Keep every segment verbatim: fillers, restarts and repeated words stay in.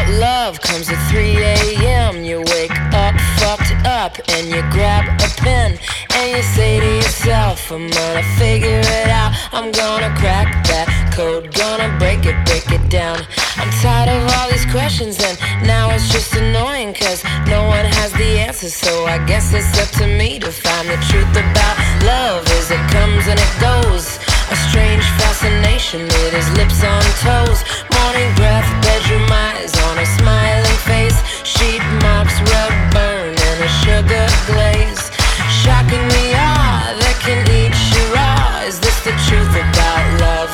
love comes at three a.m. You wake up, fucked up, and you grab a pen and you say to yourself, I'm gonna figure it out, I'm gonna crack that code, gonna break it, break it down. I'm tired of all these questions and now it's just annoying, cause no one has the answers, so I guess it's up to me to find the truth about love as it comes and it goes. A strange fascination with his lips on toes, morning breath, bedroom eyes on a smiling face, sheet marks, rub burn, and a sugar glaze. Shockingly ah, that can eat you raw. Is this the truth about love?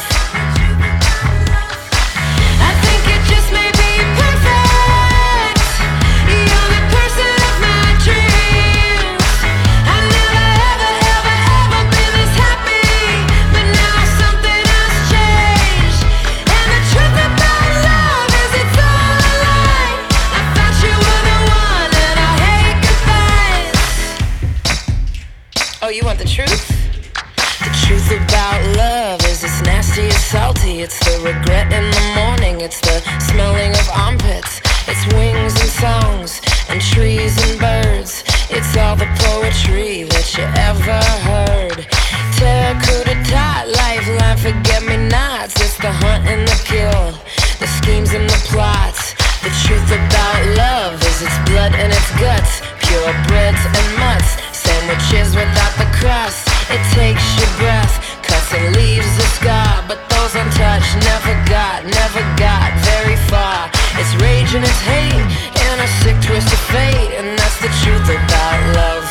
I think it just may be perfect. You're the person of my dreams. I've never ever ever ever been this happy, but now something has changed. And the truth about love is it's all a lie. I thought you were the one and I hate goodbyes. Oh, you want the truth? The truth about love is it's nasty, it's salty. It's the regret in the morning, it's the smelling of armpits. It's wings and songs and trees and birds. It's all the poetry that you ever heard. Terracotta, lifeline, forget-me-nots. It's the hunt and the kill, the schemes and the plots. The truth about love is it's blood and its guts, purebreds and mutts, sandwiches without the crust. It takes your breath, cuts and leaves a scar, but those untouched never got, never got very far. It's rage and it's hate in a sick twist of fate, and that's the truth about love.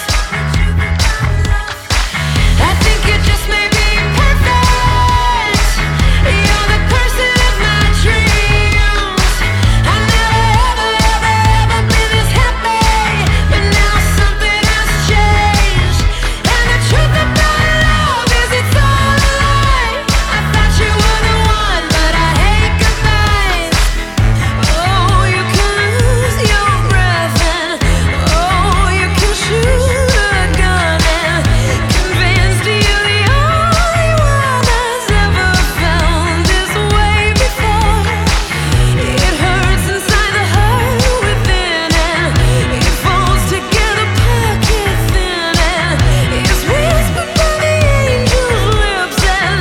I think it just may be perfect. You're the person of my dreams. I've never ever ever ever been this happy, but now something has changed. And the truth about love is it's all a lie. I thought you were the one, but I hate goodbyes. Oh, you can lose your breath and oh, you can shoot a gun and convinced you the only one that's ever felt this way before. It hurts inside the hurt within, and it falls together pocket thin, and it's whispered by the angel's lips, and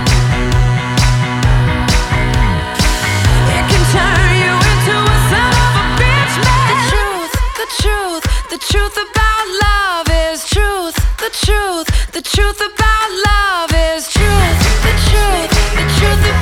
it can turn you into a son of a bitch, man. The truth, the truth, the truth about love is truth. The truth, the truth about love is truth. The truth, the truth about